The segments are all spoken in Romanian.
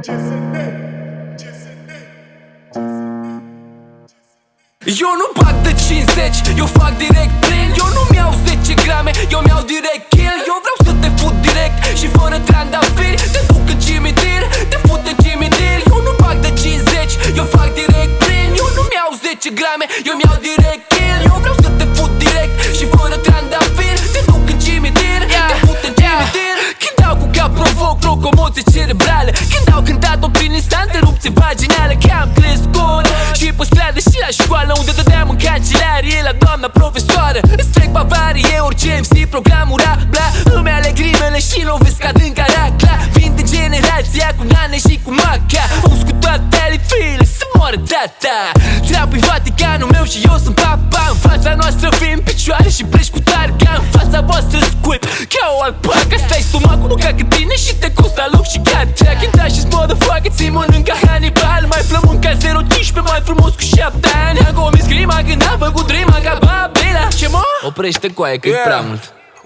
Eu nu bag de 50, eu fac direct plin. Eu nu-mi iau 10 grame, eu mi-au direct kill. Eu vreau să te fut direct și fără trandafiri. Te duc în cimitir, te fut în cimitir. Eu nu bag de 50, eu fac direct plin. Eu nu-mi iau 10 grame, eu mi-au direct kill. Eu vreau să te fut direct și fără trandafiri. Te duc în cimitir, te fut în cimitir. Când dau cu cap provoc locomoții cerebrale. Când au cântat prin instante erupții vaginale. Că am crescut și pe stradă și la școală, unde dădeam în cancelarie la doamna profesoară. Îți trec bavarie, orice MC, programul rap, bla. Îmi aleg rimele și lovesc adânc caracla. Vin din generația cu nane și cu maca. Uns cu toate alifile, să moară tata. Treabă-i Vaticanul meu și eu sunt papa. În fața noastră vin picioare și pleci cu targa. În fața voastră scuip ca o alpaca. Stai stomacul nu ca tine și te costă la loc și gata. Când da și-ți motherfucker, ți mănânc ca Hannibal. Mai flământ ca 015, mai frumos cu 7 ani. Am comis crima când am făcut rima ca Babila. Ce mă? Oprește coaie că e prea mult.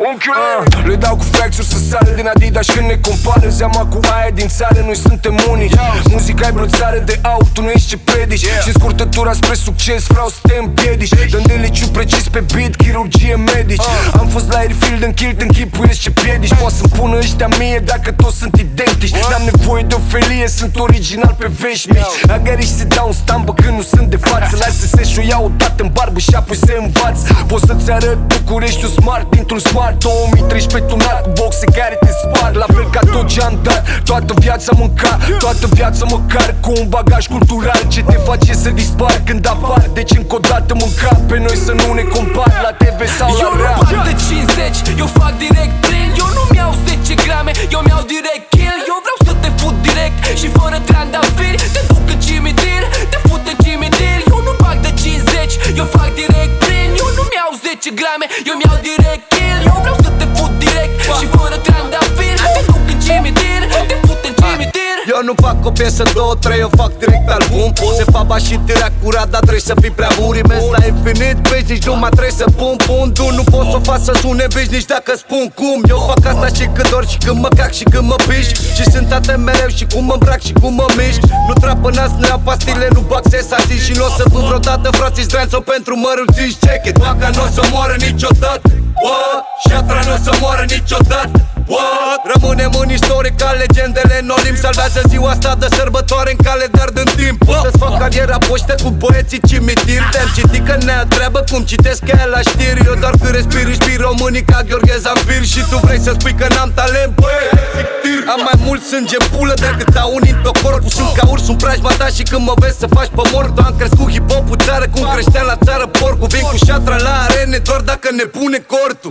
Le dau cu flexuri să sară din Adidas când ne compară. Zeama cu aia din țară, noi suntem unici. Muzica e brățară de aur, tu nu ești ce predici. Și scurtătura spre succes vreau să te împiedici. Dând deliciu precis pe beat, chirurgie medici. Am fost la airfield în kilt, închipuiesc ce piedici. Poți să-mi pună ăștia mie dacă toți sunt identici. N-am nevoie de o felie, sunt original pe vești mici. Agarici se dau un stambă când nu sunt de față. Lasă să și o iau odată în barbă și apoi se învață. Poți să-ți arăt Bucureștiul smart dintr-un smart 2013 tunat cu boxe care te spar. La fel ca tot ce-am dat, toată viața mânca, toată viața măcar cu un bagaj cultural ce te face să dispar când apar. Deci încă o dată mânca pe noi să nu ne compar la TV sau la rap. Eu nu bag de 50, eu fac direct plin. Eu nu-mi iau 10 grame, eu mi-au direct kill. Eu vreau să te fut direct și fără trandafiri. Te duc în cimitir, te fut în cimitir. Eu nu bag de 50, eu fac direct plin. Eu nu-mi iau 10 grame, eu mi-au direct kill. Eu vreau să te fut direct și fără trandafiri. Te duc în cimitir, te fut în cimitir. Eu nu fac o piesă, două, trei, eu fac direct album. Se faba și târea curat, dar trebuie să fii prea bun. Rimesc la infinit, vezi, nici nu mai trebuie să pun punct. Nu pot să o fac să sune bici, nici dacă spun cum. Eu fac asta și când dor și când mă cac și când mă piș. Și sunt atât mereu și cum mă îmbrac și cum mă mișc. Nu trapă nas, nu iau pastile, nu bag sensații. Și n-o să vând vreodată frații Zdreanțo pentru mărul zici check it. Vaca n-o să moară niciodată, what? Șatra n-o să moară niciodată, what? Rămânem în istorie ca legendele în olimp. Salvează ziua asta de sărbătoare în calendar din timp. Să-ți fac cariera poștă cu băieții cimitir. Te-am citit că ne treabă cum citesc aia la știri. Eu doar când respir românii ca Gheorghe Zampir. Și tu vrei să spui că n-am talent, băi, am mai mult sânge în pulă decât au unii pe corpul. Sunt ca urs, sunt preajma ta și când mă vezi să faci pe mort. Am crescut hip-hop-ul țară cum creșteam la țară porcul. Vin cu șatra la arene doar dacă ne pune cortul.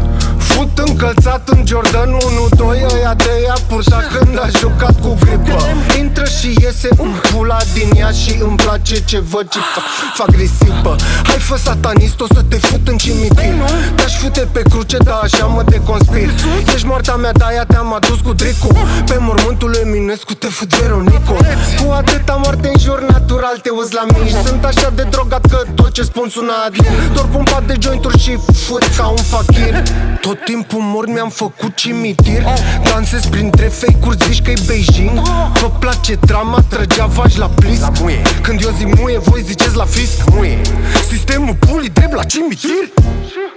Fut încălțat în Jordan 1-2, ăia de ea purta când a jucat cu gripă. Intră și iese în pula din ea și îmi place ce văd ce fac risipă. Hai fă satanist, o să te fut în cimitir. Te-aș fute pe cruce, dar așa mă deconspir. Ești moartea mea, de-aia te-am adus cu dricu. Pe mormântul lui Eminescu te fut Veronico. Cu atâta moarte în jur natural te uzi la mici. Sunt așa de drogat că tot ce spun sună adlin. Doar pumpat de jointuri și fut ca un fakir. Tot timpul mort mi-am făcut cimitir. Dansez printre fake-uri, zici că-i Beijing. Vă place drama, trăgea vaci la plis. Când eu zic muie, voi ziceți la fisc. Sistemul pulii drept la cimitir.